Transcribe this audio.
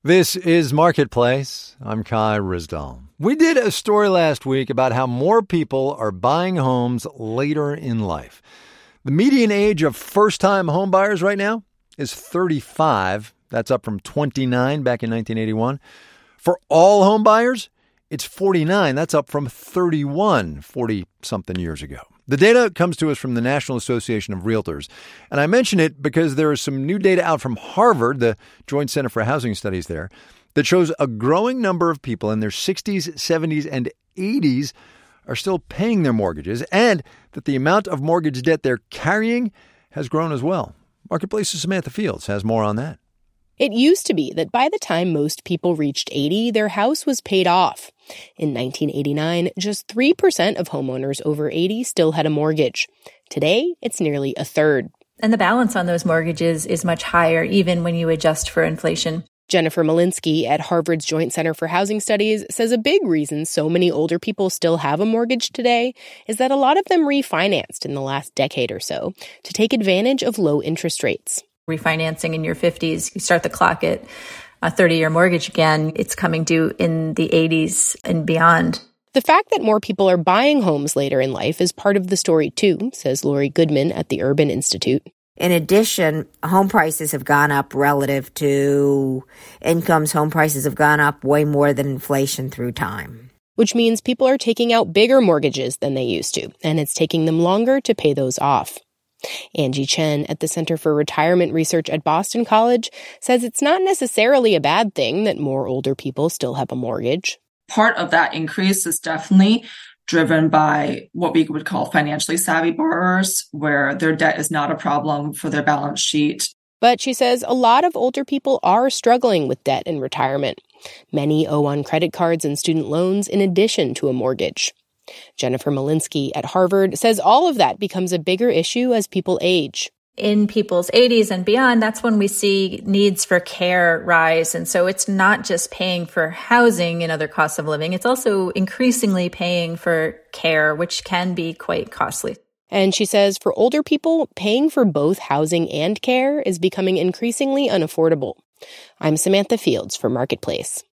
This is Marketplace. I'm Kai Ryssdal. We did a story last week about how more people are buying homes later in life. The median age of first-time home buyers right now is 35. That's up from 29 back in 1981. For all home buyers, it's 49. That's up from 31 40-something years ago. The data comes to us from the National Association of Realtors. And I mention it because there is some new data out from Harvard, the Joint Center for Housing Studies there, that shows a growing number of people in their 60s, 70s, and 80s are still paying their mortgages, and that the amount of mortgage debt they're carrying has grown as well. Marketplace's Samantha Fields has more on that. It used to be that by the time most people reached 80, their house was paid off. In 1989, just 3% of homeowners over 80 still had a mortgage. Today, it's nearly a third. And the balance on those mortgages is much higher, even when you adjust for inflation. Jennifer Malinsky at Harvard's Joint Center for Housing Studies says a big reason so many older people still have a mortgage today is that a lot of them refinanced in the last decade or so to take advantage of low interest rates. Refinancing in your 50s, you start the clock at a 30-year mortgage again. It's coming due in the 80s and beyond. The fact that more people are buying homes later in life is part of the story too, says Lori Goodman at the Urban Institute. In addition, home prices have gone up relative to incomes. Home prices have gone up way more than inflation through time. Which means people are taking out bigger mortgages than they used to, and it's taking them longer to pay those off. Angie Chen at the Center for Retirement Research at Boston College says it's not necessarily a bad thing that more older people still have a mortgage. Part of that increase is definitely driven by what we would call financially savvy borrowers, where their debt is not a problem for their balance sheet. But she says a lot of older people are struggling with debt in retirement. Many owe on credit cards and student loans in addition to a mortgage. Jennifer Malinsky at Harvard says all of that becomes a bigger issue as people age. In people's 80s and beyond, that's when we see needs for care rise. And so it's not just paying for housing and other costs of living. It's also increasingly paying for care, which can be quite costly. And she says for older people, paying for both housing and care is becoming increasingly unaffordable. I'm Samantha Fields for Marketplace.